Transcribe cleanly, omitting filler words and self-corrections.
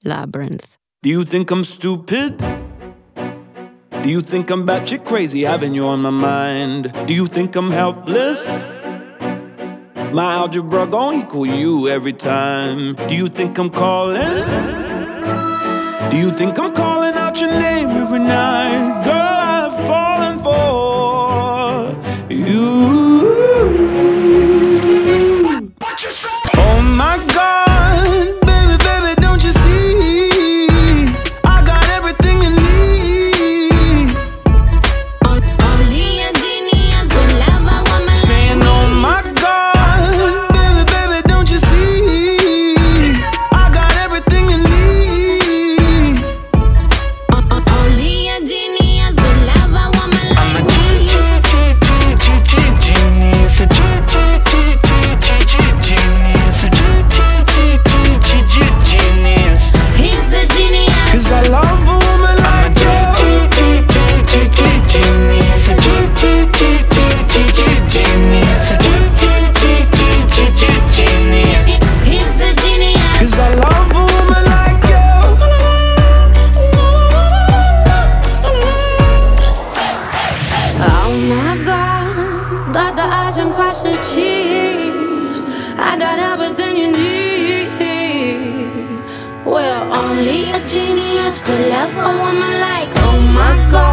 Labyrinth. Do you think I'm stupid? Do you think I'm batshit crazy having you on my mind? Do you think I'm helpless? My algebra gon' equal you every time. Do you think I'm calling? Do you think I'm calling out your name every night? Girl, I've fallen for you. Oh my God, baby, baby, don't you see? I got everything you need. Only a genius could love a woman Saying, like oh me. my God, baby, baby, don't you see? I got everything you need. Only a genius could love a woman like me. He's a genius. 'Cause I love a woman like you. He's a genius. 'Cause I love a woman like you. Oh my God, dot the eyes and cross the T's. I got everything you need. Well, only a genius could love a woman like, oh my God.